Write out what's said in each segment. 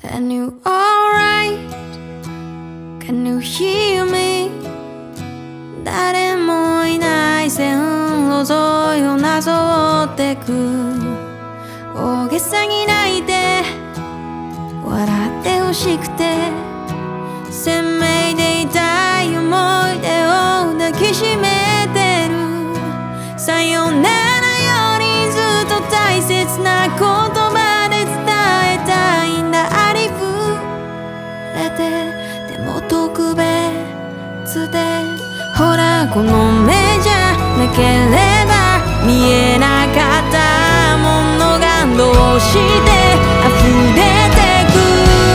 And you alright? Can you hear me? 誰もいない線路沿いをなぞってく。大げさに泣いて笑ってほしくて、鮮明で痛い思い出を抱きしめてる。さよならよりずっと大切な言葉で伝えたいんだ。ありふれてでも特別で、ほらこの目じゃなければ見えなかったものがどうして溢れてく。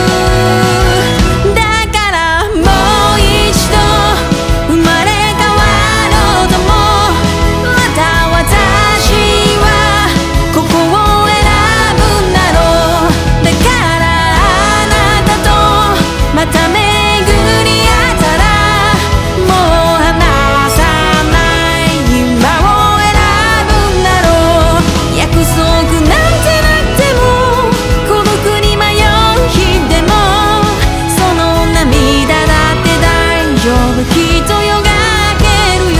だからもう一度生まれ変わろうとも、また私はここを選ぶんだろう。だからあなたとまた巡り合ったら、もう離さない今を選ぶんだろう。約束なんてなくても、孤独に迷う日でも、その涙だって大丈夫、きっとよがけるよ。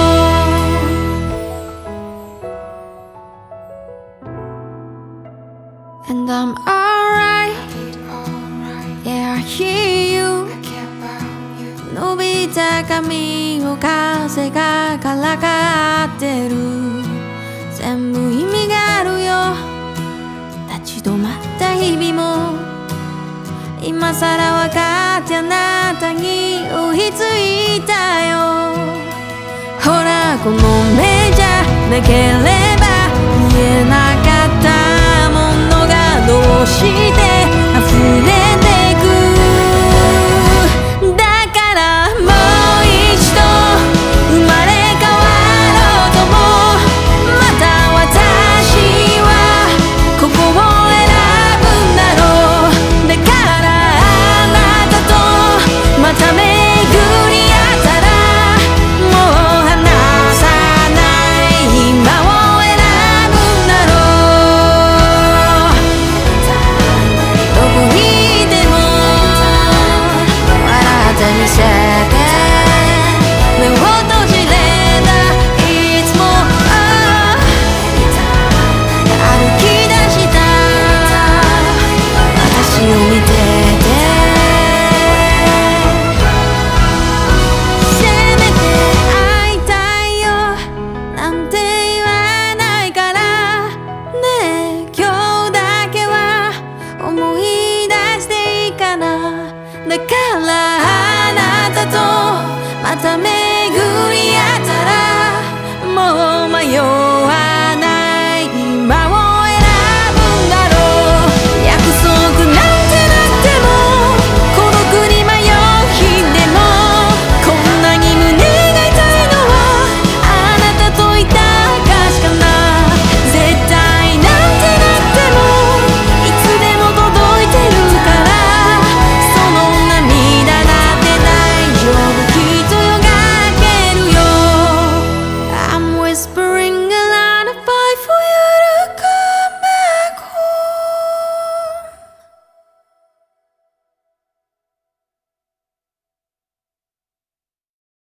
And I'm alright, yeah I hear you. 伸びた髪を風がからかってる。全部意味があるよ。立ち止まった日々も今さら分かってあなたに追いついたよ。ほらこの目じゃなければ見えなかったものがどうして溢れてく。だからもう一度生まれ変わろうとも、また私はここを選ぶんだろう。だからあなたとまた巡り合ったら、もう離さない今を選ぶんだろう。どこにいても笑ってみせて、目を閉じればいつも歩き出した私を見てて、せめて会いたいよなんて言わないからね。今日だけは思い出していいかな。だからあなたとまた